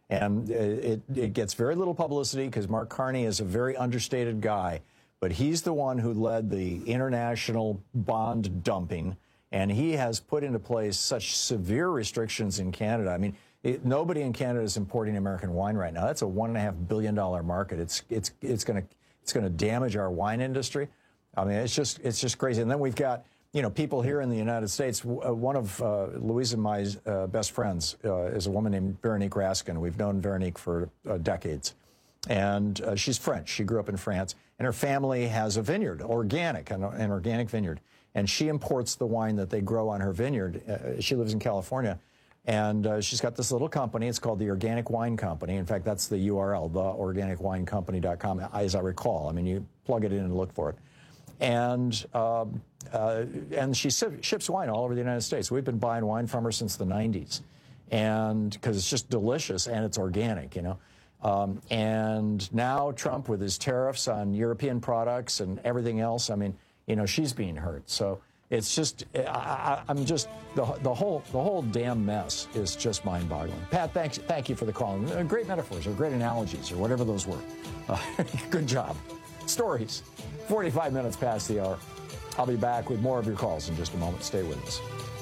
And it gets very little publicity because Mark Carney is a very understated guy. But he's the one who led the international bond dumping, and he has put into place such severe restrictions in Canada. I mean, nobody in Canada is importing American wine right now. That's a $1.5 billion market. It's going to damage our wine industry. I mean, it's just crazy. And then we've got, you know, people here in the United States. One of Louise and my best friends is a woman named Veronique Raskin. We've known Veronique for decades. And she's French. She grew up in France. And her family has a vineyard, an organic vineyard. And she imports the wine that they grow on her vineyard. She lives in California. And she's got this little company. It's called the Organic Wine Company. In fact, that's the URL, theorganicwinecompany.com, as I recall. I mean, you plug it in and look for it. And she ships wine all over the United States. We've been buying wine from her since the 90s. And because it's just delicious and it's organic, you know. And now Trump with his tariffs on European products and everything else, I mean, you know, she's being hurt. So it's just, I'm just, the whole damn mess is just mind-boggling. Pat, thank you for the call. Great metaphors or great analogies or whatever those were. Good job. Stories. 45 minutes past the hour. I'll be back with more of your calls in just a moment. Stay with us.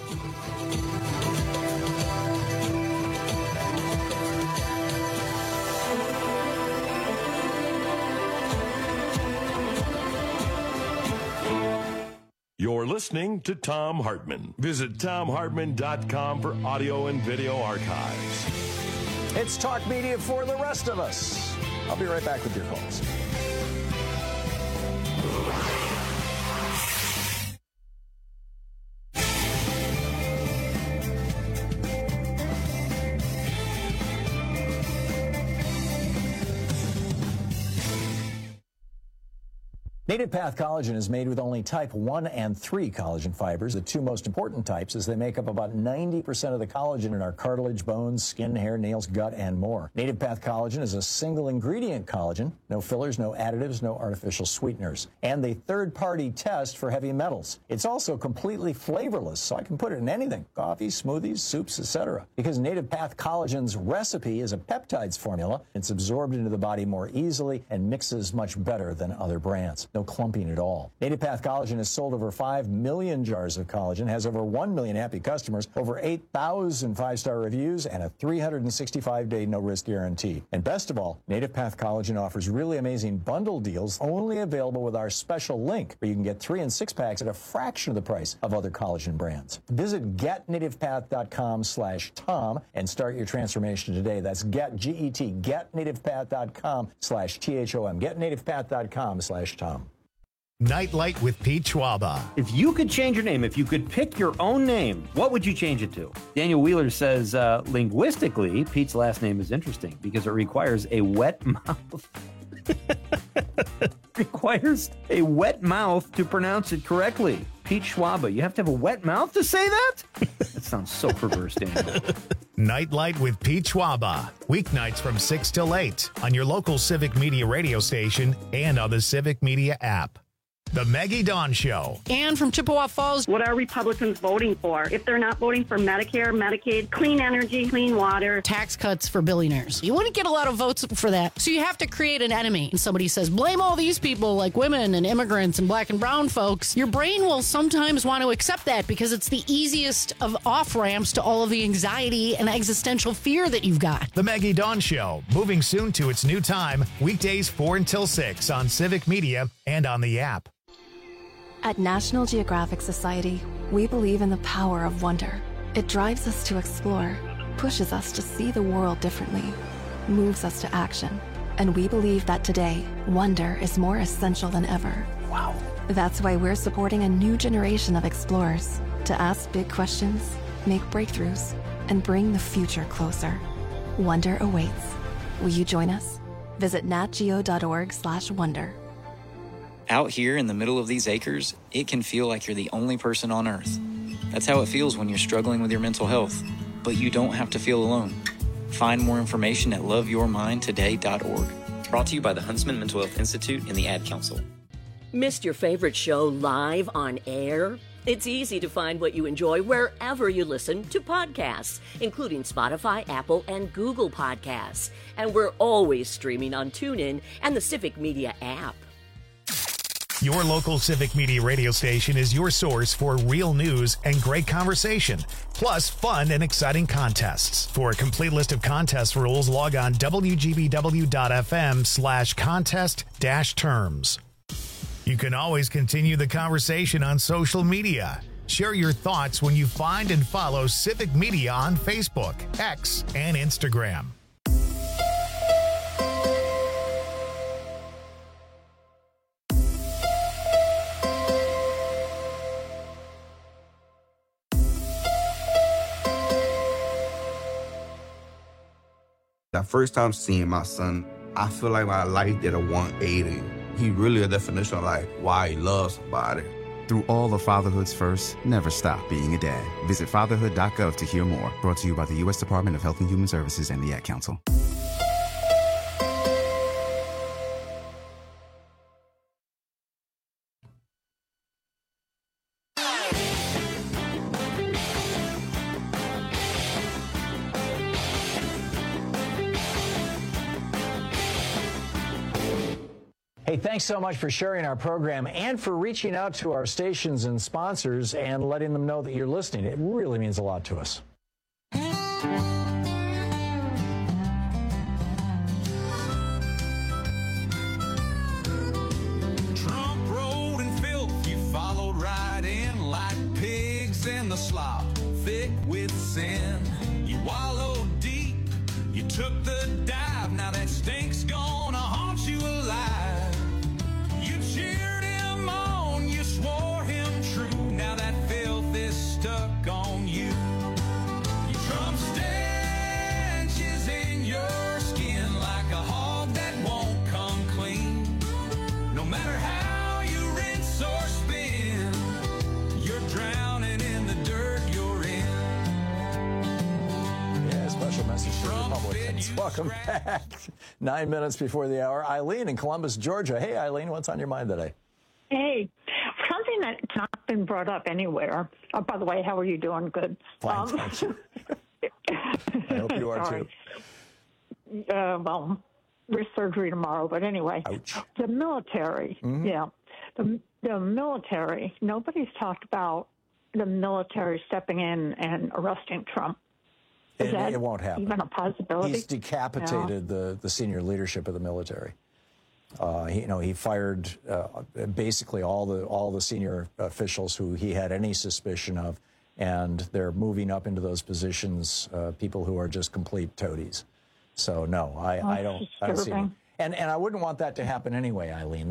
You're listening to Thom Hartmann. Visit ThomHartmann.com for audio and video archives. It's talk media for the rest of us. I'll be right back with your calls. Native Path collagen is made with only type 1 and 3 collagen fibers, the two most important types, as they make up about 90% of the collagen in our cartilage, bones, skin, hair, nails, gut, and more. Native Path collagen is a single ingredient collagen, no fillers, no additives, no artificial sweeteners, and a third-party test for heavy metals. It's also completely flavorless, so I can put it in anything, coffee, smoothies, soups, etc. Because Native Path collagen's recipe is a peptides formula, it's absorbed into the body more easily and mixes much better than other brands. No clumping at all. Native Path collagen has sold over 5 million jars of collagen, has over 1 million happy customers, over 8,000 five-star reviews, and a 365-day no-risk guarantee. And best of all, Native Path collagen offers really amazing bundle deals only available with our special link, where you can get 3 and 6 packs at a fraction of the price of other collagen brands. Visit getnativepath.com/Tom and start your transformation today. That's getnativepath.com/THOM. Getnativepath.com/Tom. Nightlight with Pete Schwaba. If you could change your name, if you could pick your own name, what would you change it to? Daniel Wheeler says, linguistically, Pete's last name is interesting because it requires a wet mouth. Requires a wet mouth to pronounce it correctly. Pete Schwaba. You have to have a wet mouth to say that? That sounds so perverse, Daniel. Nightlight with Pete Schwaba. Weeknights from 6 till 8 on your local Civic Media radio station and on the Civic Media app. The Maggie Dawn Show. And from Chippewa Falls. What are Republicans voting for? If they're not voting for Medicare, Medicaid, clean energy, clean water. Tax cuts for billionaires. You wouldn't get a lot of votes for that. So you have to create an enemy. And somebody says, blame all these people like women and immigrants and black and brown folks. Your brain will sometimes want to accept that because it's the easiest of off-ramps to all of the anxiety and existential fear that you've got. The Maggie Dawn Show, moving soon to its new time, weekdays 4 until 6 on Civic Media and on the app. At National Geographic Society, we believe in the power of wonder. It drives us to explore, pushes us to see the world differently, moves us to action. And we believe that today, wonder is more essential than ever. Wow. That's why we're supporting a new generation of explorers to ask big questions, make breakthroughs, and bring the future closer. Wonder awaits. Will you join us? Visit natgeo.org/wonder. Out here in the middle of these acres, it can feel like you're the only person on Earth. That's how it feels when you're struggling with your mental health. But you don't have to feel alone. Find more information at loveyourmindtoday.org. Brought to you by the Huntsman Mental Health Institute and the Ad Council. Missed your favorite show live on air? It's easy to find what you enjoy wherever you listen to podcasts, including Spotify, Apple, and Google Podcasts. And we're always streaming on TuneIn and the Civic Media app. Your local Civic Media radio station is your source for real news and great conversation, plus fun and exciting contests. For a complete list of contest rules, log on wgbw.fm/contest-terms. You can always continue the conversation on social media. Share your thoughts when you find and follow Civic Media on Facebook, X, and Instagram. The first time seeing my son, I feel like my life did a 180. He really a definition of like why he loves somebody. Through all of fatherhood's first, never stop being a dad. Visit fatherhood.gov to hear more. Brought to you by the U.S. Department of Health and Human Services and the Ad Council. Hey, thanks so much for sharing our program and for reaching out to our stations and sponsors and letting them know that you're listening. It really means a lot to us. Trump rolled in filth, you followed right in like pigs in the slop, thick with sin. You wallowed deep, you took the dive, now that stink's gonna haunt you alive. You cheered him on, you swore him true, now that filth is stuck on you. Trump stench is in your skin like a hog that won't come clean. No matter how you rinse or spin, you're drowning in the dirt you're in. Yeah, special message to Republicans. Welcome back. 9 minutes before the hour. Eileen in Columbus, Georgia. Hey, Eileen, what's on your mind today? Hey, something that's not been brought up anywhere. Oh, by the way, how are you doing? Good. Fine, thank you. I hope you are too. Well, wrist surgery tomorrow, but anyway. Ouch. The military, yeah. The military, nobody's talked about the military stepping in and arresting Trump. Is that it won't happen. Even a possibility? He's decapitated the senior leadership of the military. He fired basically all the senior officials who he had any suspicion of, and they're moving up into those positions people who are just complete toadies. So no, I don't see it. And I wouldn't want that to happen anyway, Eileen.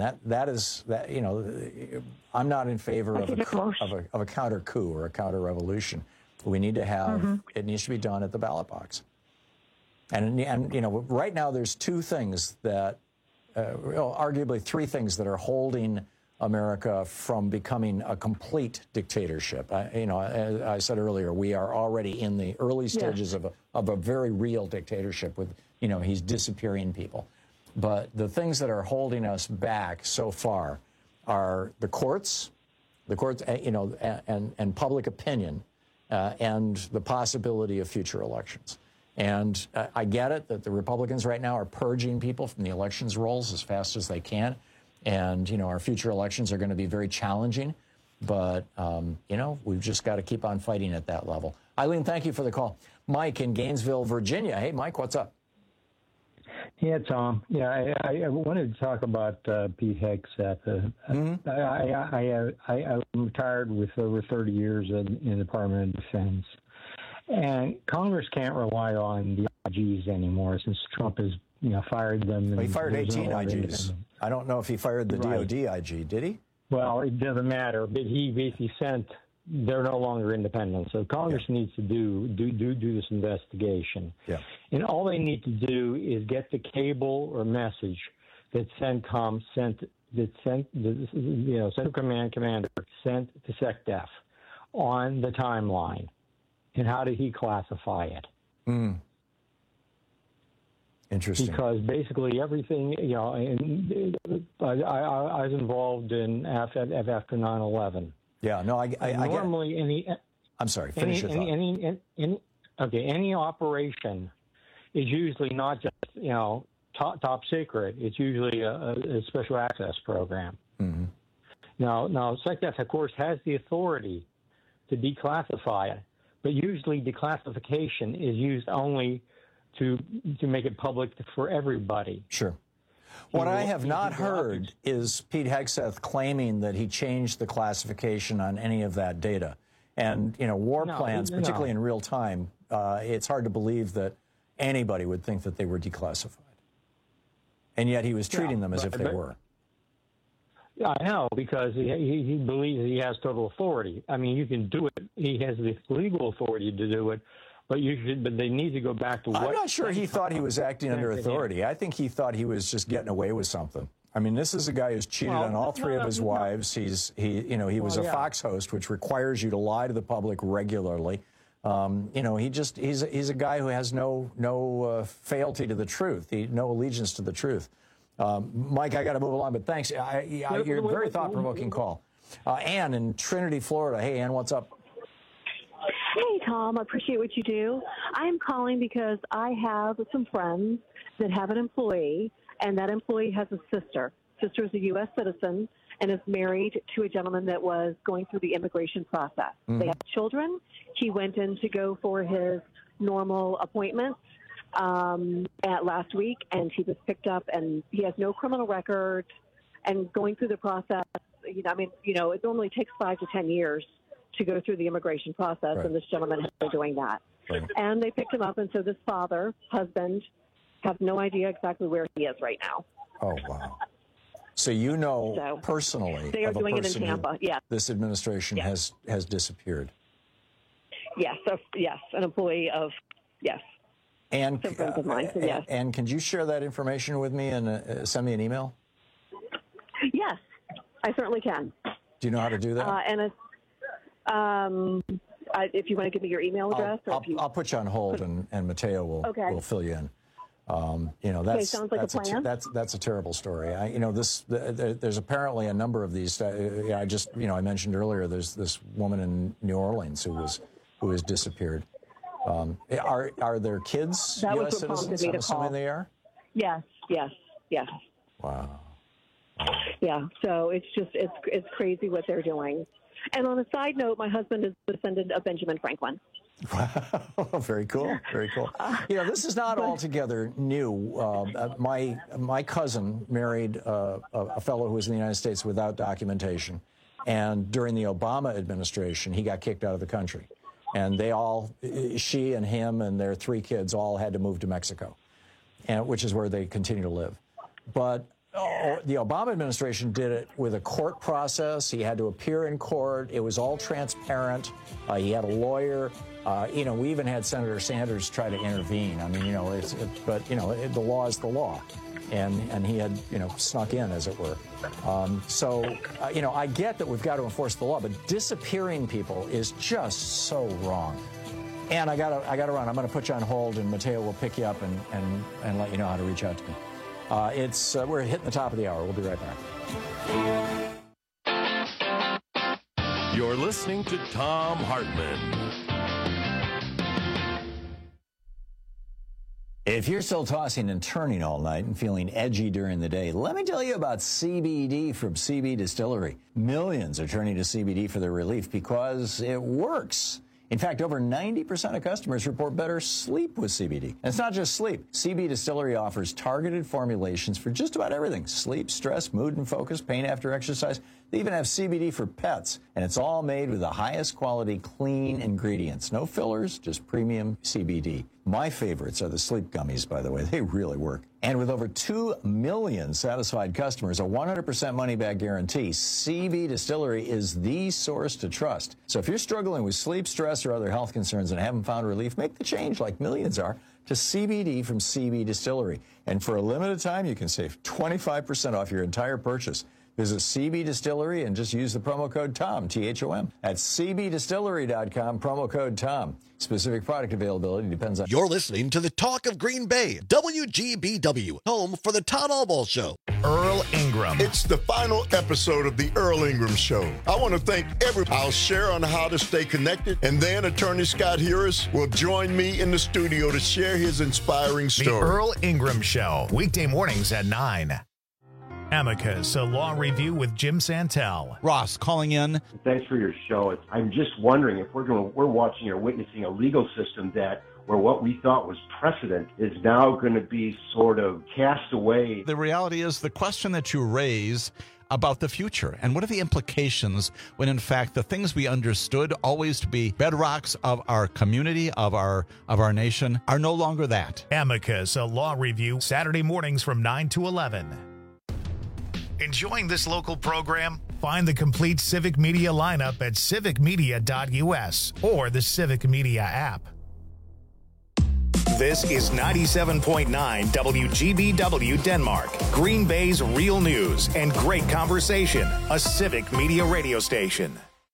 I'm not in favor of a counter coup or a counter revolution. We need to have it needs to be done at the ballot box. And right now there's two things that, arguably three things that are holding America from becoming a complete dictatorship. As I said earlier, we are already in the early stages of a very real dictatorship with, he's disappearing people. But the things that are holding us back so far are the courts, and public opinion, and the possibility of future elections. And I get it that the Republicans right now are purging people from the elections rolls as fast as they can. And, our future elections are going to be very challenging. But, we've just got to keep on fighting at that level. Eileen, thank you for the call. Mike in Gainesville, Virginia. Hey, Mike, what's up? Yeah, Tom. Yeah, I wanted to talk about Pete Hegseth. I'm retired with over 30 years in the Department of Defense. And Congress can't rely on the IGs anymore since Trump has, fired them. Well, he fired 18 IGs. I don't know if he fired the DOD IG, did he? Well, it doesn't matter. But he basically they're no longer independent. So Congress needs to do this investigation. Yeah. And all they need to do is get the cable or message that Central Command Commander sent to SecDef on the timeline. And how did he classify it? Interesting. Because basically everything, I was involved in after 9/11. Yeah, no, I normally I'm sorry, finish your thought. Any operation is usually not just, top secret. It's usually a special access program. Mm-hmm. Now, SecDef, of course, has the authority to declassify it, but usually declassification is used only to make it public for everybody. Sure. What I have not heard is Pete Hegseth claiming that he changed the classification on any of that data. And, war plans, particularly in real time, it's hard to believe that anybody would think that they were declassified. And yet he was treating them as if they were. Yeah, I know, because he believes he has total authority. I mean, you can do it. He has the legal authority to do it, but they need to go back to what... I'm not sure he thought he was acting under authority. I think he thought he was just getting away with something. I mean, this is a guy who's cheated on all three of his wives. He was a Fox host, which requires you to lie to the public regularly. He's a guy who has no fealty to the truth, no allegiance to the truth. Mike, I got to move along, but thanks. You're a very thought-provoking call. Ann in Trinity, Florida. Hey, Ann, what's up? Hey, Tom. I appreciate what you do. I'm calling because I have some friends that have an employee, and that employee has a sister. Sister is a U.S. citizen and is married to a gentleman that was going through the immigration process. Mm-hmm. They have children. He went in to go for his normal appointments last week, and he was picked up, and he has no criminal record. And going through the process, it normally takes 5 to 10 years to go through the immigration process, right. And this gentleman has been doing that. Right. And they picked him up, and so this husband, have no idea exactly where he is right now. Oh, wow. So personally, they are doing it in Tampa. Yeah, this administration has disappeared. Yes, an employee of And some friends of mine. So yes. And can you share that information with me and send me an email? Yes, I certainly can. Do you know how to do that? If you want to give me your email address, I'll put you on hold, and Mateo will fill you in. Sounds like a plan. That's a terrible story. There's apparently a number of these. I mentioned earlier. There's this woman in New Orleans who has disappeared. Are there kids U.S. citizens? I'm assuming they are. Yes. Wow. Yeah. So it's crazy what they're doing. And on a side note, my husband is a descendant of Benjamin Franklin. Wow, very cool, very cool. This is not altogether new. My cousin married a fellow who was in the United States without documentation, and during the Obama administration, he got kicked out of the country, and she and him and their 3 kids all had to move to Mexico, which is where they continue to live. But the Obama administration did it with a court process. He had to appear in court. It was all transparent. He had a lawyer. We even had Senator Sanders try to intervene. I mean, the law is the law. And he had, snuck in, as it were. I get that we've got to enforce the law, but disappearing people is just so wrong. And I gotta run. I'm going to put you on hold, and Mateo will pick you up and let you know how to reach out to me. We're hitting the top of the hour. We'll be right back. You're listening to Thom Hartmann. If you're still tossing and turning all night and feeling edgy during the day, let me tell you about CBD from CB Distillery. Millions are turning to CBD for their relief because it works. In fact, over 90% of customers report better sleep with CBD. And it's not just sleep. CB Distillery offers targeted formulations for just about everything. Sleep, stress, mood and focus, pain after exercise. They even have CBD for pets. And it's all made with the highest quality, clean ingredients. No fillers, just premium CBD. My favorites are the sleep gummies, by the way. They really work. And with over 2 million satisfied customers, a 100% money-back guarantee, CB Distillery is the source to trust. So if you're struggling with sleep, stress, or other health concerns and haven't found relief, make the change like millions are to CBD from CB Distillery. And for a limited time, you can save 25% off your entire purchase. Visit CB Distillery and just use the promo code TOM, T-H-O-M, at cbdistillery.com, promo code TOM. Specific product availability depends on... You're listening to the Talk of Green Bay, WGBW, home for the Todd Albaugh Show. Earl Ingram. It's the final episode of the Earl Ingram Show. I want to thank everyone. I'll share on how to stay connected, and then Attorney Scott Harris will join me in the studio to share his inspiring story. The Earl Ingram Show, weekday mornings at 9. Amicus, a law review with Jim Santel. Ross calling in. Thanks for your show. I'm just wondering if we're watching or witnessing a legal system where what we thought was precedent is now going to be sort of cast away. The reality is the question that you raise about the future and what are the implications when in fact the things we understood always to be bedrocks of our community, of our nation, are no longer that. Amicus, a law review, Saturday mornings from 9 to 11. Enjoying this local program? Find the complete Civic Media lineup at civicmedia.us or the Civic Media app. This is 97.9 WGBW Denmark, Green Bay's real news and great conversation, a Civic Media radio station.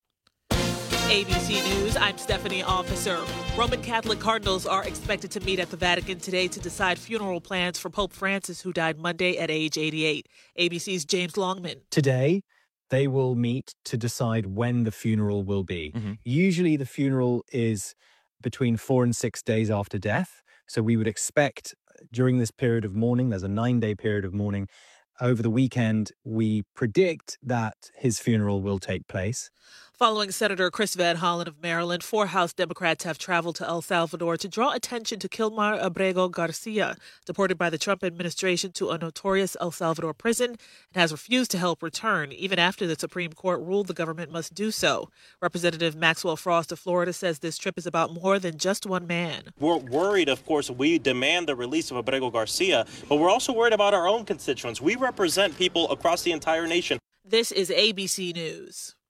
ABC News, I'm Stephanie Officer. Roman Catholic cardinals are expected to meet at the Vatican today to decide funeral plans for Pope Francis, who died Monday at age 88. ABC's James Longman. Today, they will meet to decide when the funeral will be. Usually the funeral is between 4 and 6 days after death. So we would expect during this period of mourning, there's a 9-day period of mourning. Over the weekend, we predict that his funeral will take place. Following Senator Chris Van Hollen of Maryland, 4 House Democrats have traveled to El Salvador to draw attention to Kilmar Abrego Garcia, deported by the Trump administration to a notorious El Salvador prison, and has refused to help return, even after the Supreme Court ruled the government must do so. Representative Maxwell Frost of Florida says this trip is about more than just one man. We're worried, of course, we demand the release of Abrego Garcia, but we're also worried about our own constituents. We represent people across the entire nation. This is ABC News.